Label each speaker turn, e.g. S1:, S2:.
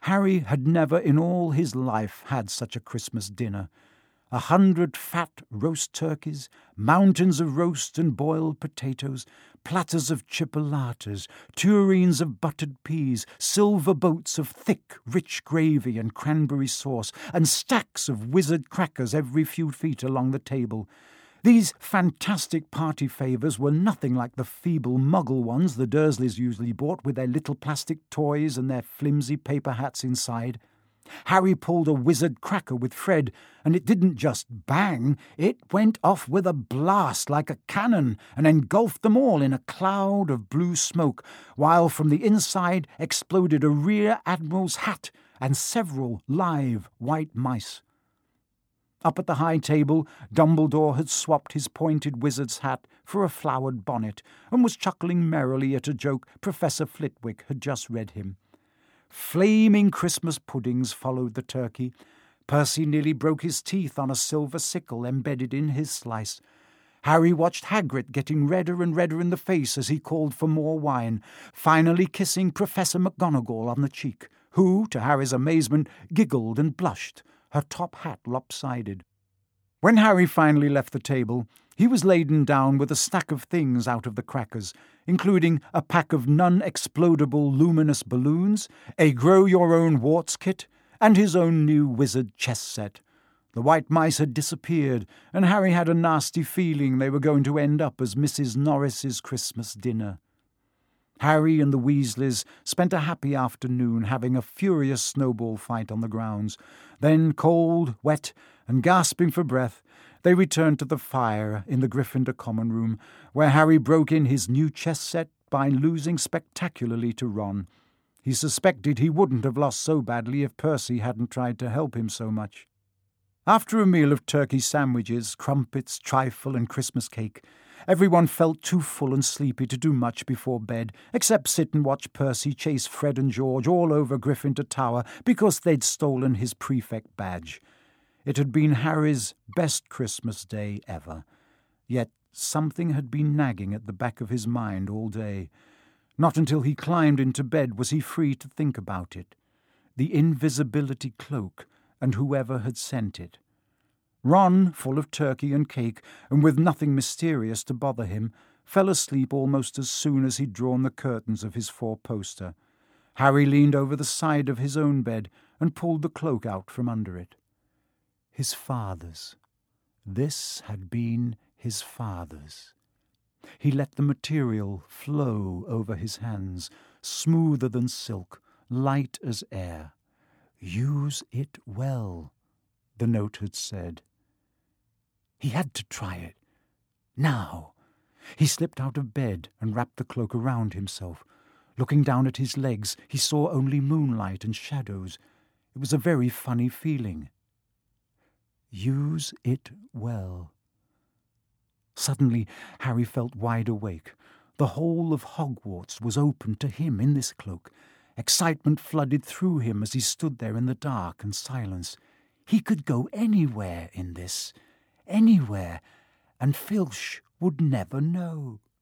S1: Harry had never in all his life had such a Christmas dinner. 100 fat roast turkeys, mountains of roast and boiled potatoes, platters of chipolatas, tureens of buttered peas, silver boats of thick, rich gravy and cranberry sauce, and stacks of wizard crackers every few feet along the table. These fantastic party favours were nothing like the feeble muggle ones the Dursleys usually bought with their little plastic toys and their flimsy paper hats inside. Harry pulled a wizard cracker with Fred, and it didn't just bang, it went off with a blast like a cannon and engulfed them all in a cloud of blue smoke, while from the inside exploded a rear admiral's hat and several live white mice. Up at the high table, Dumbledore had swapped his pointed wizard's hat for a flowered bonnet, and was chuckling merrily at a joke Professor Flitwick had just read him. Flaming Christmas puddings followed the turkey. Percy nearly broke his teeth on a silver sickle embedded in his slice. Harry watched Hagrid getting redder and redder in the face as he called for more wine, finally kissing Professor McGonagall on the cheek, who, to Harry's amazement, giggled and blushed, her top hat lopsided. When Harry finally left the table, he was laden down with a stack of things out of the crackers, including a pack of non-explodable luminous balloons, a grow-your-own-warts kit, and his own new wizard chess set. The white mice had disappeared, and Harry had a nasty feeling they were going to end up as Mrs. Norris's Christmas dinner. Harry and the Weasleys spent a happy afternoon having a furious snowball fight on the grounds. Then, cold, wet, and gasping for breath, they returned to the fire in the Gryffindor common room, where Harry broke in his new chess set by losing spectacularly to Ron. He suspected he wouldn't have lost so badly if Percy hadn't tried to help him so much. After a meal of turkey sandwiches, crumpets, trifle, and Christmas cake, everyone felt too full and sleepy to do much before bed, except sit and watch Percy chase Fred and George all over Gryffindor Tower because they'd stolen his prefect badge. It had been Harry's best Christmas day ever, yet something had been nagging at the back of his mind all day. Not until he climbed into bed was he free to think about it. The invisibility cloak and whoever had sent it. Ron, full of turkey and cake, and with nothing mysterious to bother him, fell asleep almost as soon as he'd drawn the curtains of his four-poster. Harry leaned over the side of his own bed and pulled the cloak out from under it. His father's. This had been his father's. He let the material flow over his hands, smoother than silk, light as air. "Use it well," the note had said. He had to try it. Now. He slipped out of bed and wrapped the cloak around himself. Looking down at his legs, he saw only moonlight and shadows. It was a very funny feeling. Use it well. Suddenly, Harry felt wide awake. The whole of Hogwarts was open to him in this cloak. Excitement flooded through him as he stood there in the dark and silence. He could go anywhere in this, anywhere, and Filch would never know.